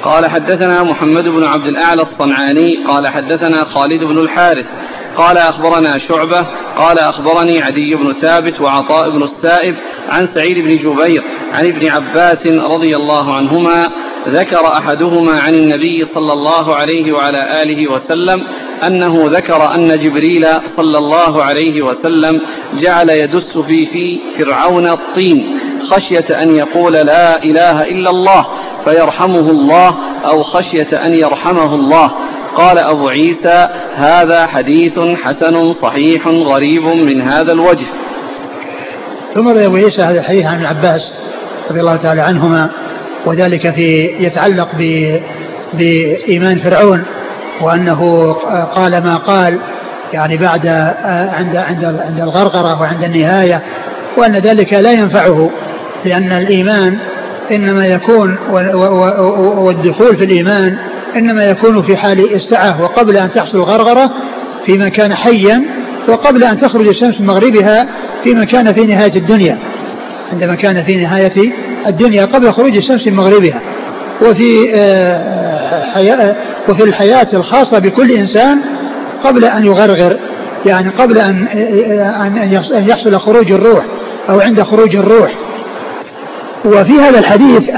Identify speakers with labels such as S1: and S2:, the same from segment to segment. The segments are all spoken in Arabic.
S1: قال حدثنا محمد بن عبد الأعلى الصنعاني قال حدثنا خالد بن الحارث قال أخبرنا شعبة قال أخبرني عدي بن ثابت وعطاء بن السائب عن سعيد بن جبير عن ابن عباس رضي الله عنهما ذكر أحدهما عن النبي صلى الله عليه وعلى آله وسلم أنه ذكر أن جبريل صلى الله عليه وسلم جعل يدس في فرعون الطين خشية أن يقول لا إله إلا الله فيرحمه الله أو خشية أن يرحمه الله. قال أبو عيسى هذا حديث حسن صحيح غريب من هذا الوجه.
S2: ثم روى أبو عيسى هذا الحديث عن ابن عباس رضي الله تعالى عنهما، وذلك يتعلق بإيمان فرعون، وأنه قال ما قال يعني بعد عند الغرغرة وعند النهاية، وأن ذلك لا ينفعه، لأن الإيمان إنما يكون والدخول في الإيمان إنما يكون في حال استعاف، وقبل أن تحصل الغرغرة في من كان حيا، وقبل أن تخرج الشمس من مغربها في من كان في نهاية الدنيا، عندما كان في نهاية الدنيا قبل خروج الشمس من مغربها. وفي الحياة الخاصة بكل إنسان قبل أن يغرغر، يعني قبل أن يحصل خروج الروح أو عند خروج الروح. وفي هذا الحديث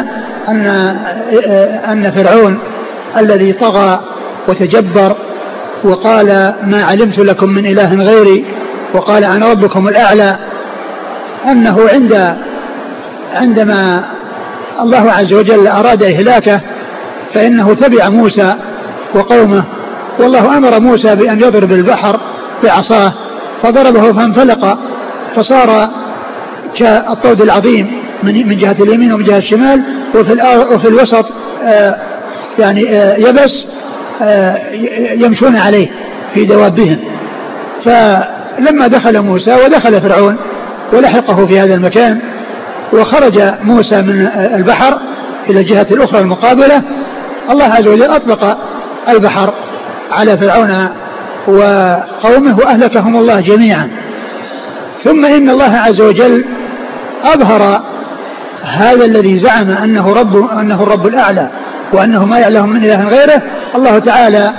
S2: أن فرعون الذي طغى وتجبر وقال ما علمت لكم من إله غيري وقال أنا ربكم الأعلى، أنه عندما الله عز وجل أراد إهلاكه فإنه تبع موسى وقومه، والله أمر موسى بأن يضرب البحر بعصاه فضربه فانفلق فصار كالطود العظيم من جهة اليمين ومن جهة الشمال، وفي الوسط يعني يبس يمشون عليه في دوابهم. فلما دخل موسى ودخل فرعون ولحقه في هذا المكان، وخرج موسى من البحر إلى الجهة الأخرى المقابلة، الله عز وجل أطلق البحر على فرعون وقومه وأهلكهم الله جميعا. ثم إن الله عز وجل أظهر هذا الذي زعم أنه الرب الأعلى وأنه ما يعلم من إله غيره. الله تعالى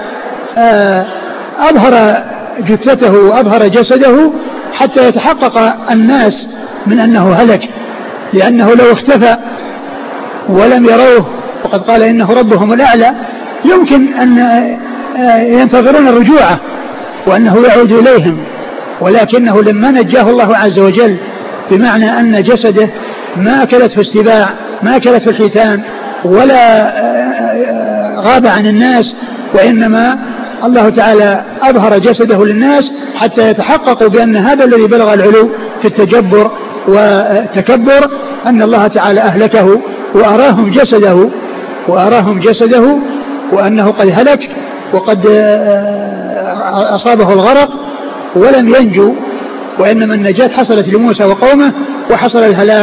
S2: أظهر جثته وأظهر جسده حتى يتحقق الناس من أنه هلك، لأنه لو اختفى ولم يروه وقد قال إنه ربهم الأعلى يمكن أن ينتظرون رجوعه وأنه يعود إليهم، ولكنه لما نجاه الله عز وجل بمعنى أن جسده ما أكلت في السباع ما أكلت في الحيتان ولا غاب عن الناس، وإنما الله تعالى أظهر جسده للناس حتى يتحققوا بأن هذا الذي بلغ العلو في التجبر والتكبر أن الله تعالى أهلكه وأراهم جسده وأنه قد هلك وقد أصابه الغرق ولم ينجو، وإنما النجاة حصلت لموسى وقومه وحصل الهلاك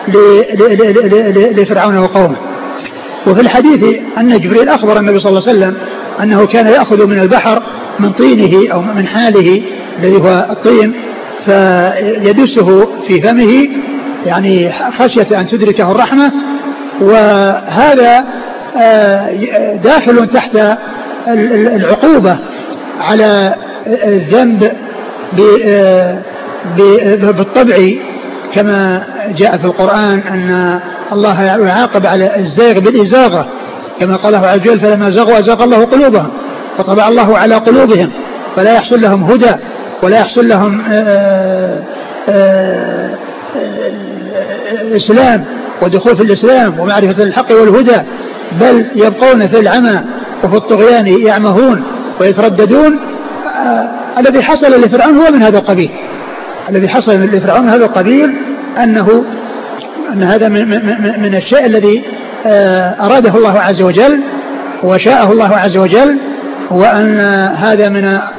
S2: لفرعون وقومه. وفي الحديث أن جبريل أخبر النبي صلى الله عليه وسلم أنه كان يأخذ من البحر من طينه أو من حاله الذي هو الطين فيدسه في فمه يعني خشية أن تدركه الرحمة، وهذا داخل تحت العقوبة على الذنب بالطبع كما جاء في القرآن أن الله يعاقب على الزيغ بالإزاغة كما قال الله عز وجل فلما زغوا أزاغ الله قلوبهم فطبع الله على قلوبهم فلا يحصل لهم هدى ولا يحصل لهم إسلام ودخول في الإسلام ومعرفة الحق والهدى، بل يبقون في العمى وفي الطغيان يعمهون ويترددون. الذي حصل لفرعون هو من هذا القبيل، الذي حصل لفرعون من هذا القبيل أن هذا من الشيء الذي أراده الله عز وجل وشاءه الله عز وجل، وأن هذا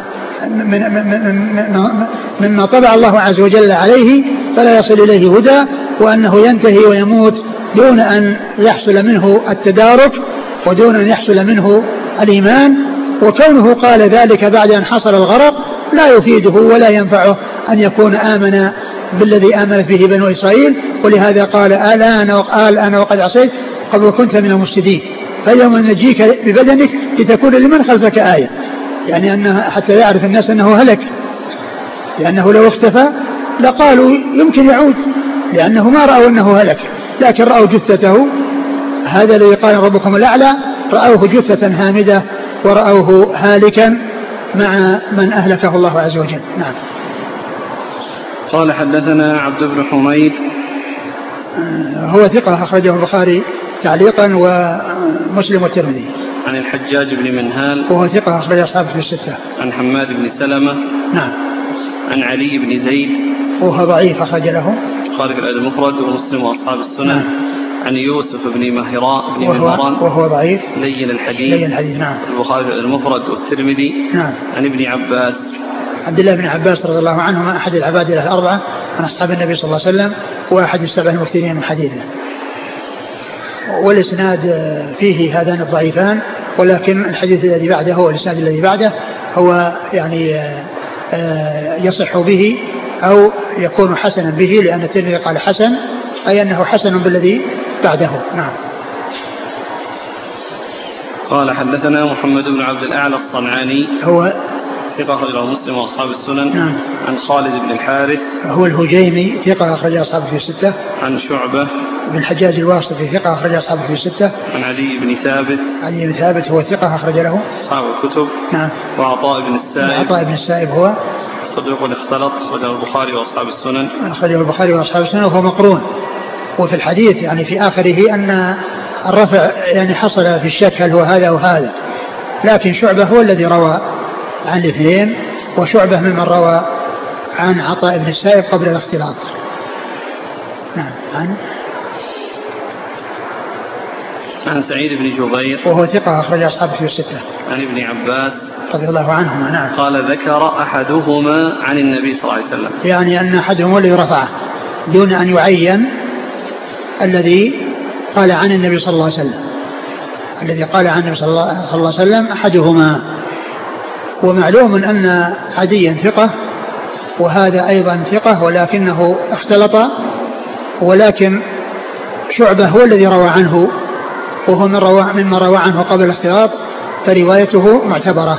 S2: مما طبع الله عز وجل عليه فلا يصل إليه هدى، وأنه ينتهي ويموت دون أن يحصل منه التدارك ودون أن يحصل منه الإيمان. وكونه قال ذلك بعد أن حصل الغرق لا يفيده ولا ينفعه أن يكون آمن بالذي آمنت به بنو إسرائيل، ولهذا قال الآن وقد عصيت قبل كنت من المفسدين. فاليوم ننجيك ببدنك لتكون لمن خلفك آية، يعني أنها حتى يعرف الناس أنه هلك، لأنه لو اختفى لقالوا يمكن يعود، لأنه ما رأوا أنه هلك، لكن رأوا جثته. هذا الذي قال ربكم الأعلى رأوه جثة هامدة ورأوه هالكا مع من أهلكه الله عز وجل. نعم.
S1: قال حدثنا عبد بن حميد
S2: هو ثقة أخرجه البخاري تعليقا ومسلم والترمذي.
S1: عن الحجاج بن منهال
S2: وهو ثقة أخرج أصحابه في الستة.
S1: عن حماد بن سلمة.
S2: نعم.
S1: عن علي بن زيد
S2: وهو ضعيف أخرج له
S1: البخاري في الأدب المفرد ومسلم وأصحاب السنن.
S2: نعم.
S1: عن يوسف بن مهران
S2: وهو ضعيف
S1: لين الحديث.
S2: نعم.
S1: البخاري في المفرد والترمذي.
S2: نعم.
S1: عن ابن عباس
S2: عبد الله بن عباس رضي الله عنهما أحد العبادلة الأربعة من أصحاب النبي صلى الله عليه وسلم وأحد السبع المكثرين من حديثه. والإسناد فيه هذان الضعيفان، ولكن الحديث الذي بعده هو الإسناد الذي بعده هو يعني يصح به أو يكون حسنا به، لأن الترمذي قال حسن، أي أنه حسن بالذي بعده. نعم.
S1: قال حدثنا محمد بن عبد الأعلى الصنعاني
S2: هو
S1: ثقة أخرجه مسلم وأصحاب السنن.
S2: نعم.
S1: عن خالد بن الحارث
S2: هو الهجيمي ثقة أخرج أصحابه في الستة.
S1: عن شعبة
S2: بن الحجاج الواسطي ثقة أخرج أصحابه في الستة.
S1: عن علي بن ثابت.
S2: علي بن ثابت هو ثقة أخرج له
S1: أصحاب الكتب.
S2: نعم.
S1: وعطاء بن السائب.
S2: عطاء بن السائب هو
S1: صدوق اختلط أخرجه البخاري وأصحاب السنن.
S2: أخرجه البخاري وأصحاب السنن وهو مقرون. وفي الحديث يعني في آخره أن الرفع يعني حصل في الشك هل هو هذا أو هذا، لكن شعبة هو الذي روى عن الاثنين، وشعبة ممن روى عن عطاء بن السائب قبل الاختلاط. نعم.
S1: عن سعيد بن جبير
S2: وهو ثقة أخرج أصحابه في الستة.
S1: عن ابن عباس
S2: رضي الله عنهما. نعم.
S1: قال ذكر أحدهما عن النبي صلى الله عليه وسلم،
S2: يعني أن أحدهم الذي رفعه دون أن يعين الذي قال عن النبي صلى الله عليه وسلم. الذي قال عن النبي صلى الله عليه وسلم أحدهما. ومعلوم أن عديا ثقة وهذا أيضا ثقة، ولكنه اختلط، ولكن شعبة هو الذي روى عنه، وهو مما روى عنه قبل الاختلاط، فروايته معتبرة.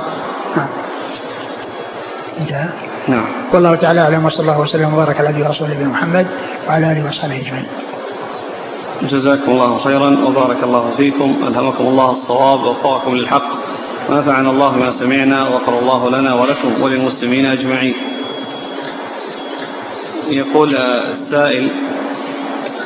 S2: انتهى.
S1: نعم.
S2: والله تعالى أعلم، وصلى الله وسلم وبارك على نبينا ورسوله نبينا محمد وعلى آله وصحبه أجمعين.
S1: جزاكم الله خيرا وبارك الله فيكم، ألهمكم الله الصواب ووفقكم للحق، ونفعنا الله ما سمعنا، وغفر الله لنا ولكم وللمسلمين أجمعين. يقول السائل: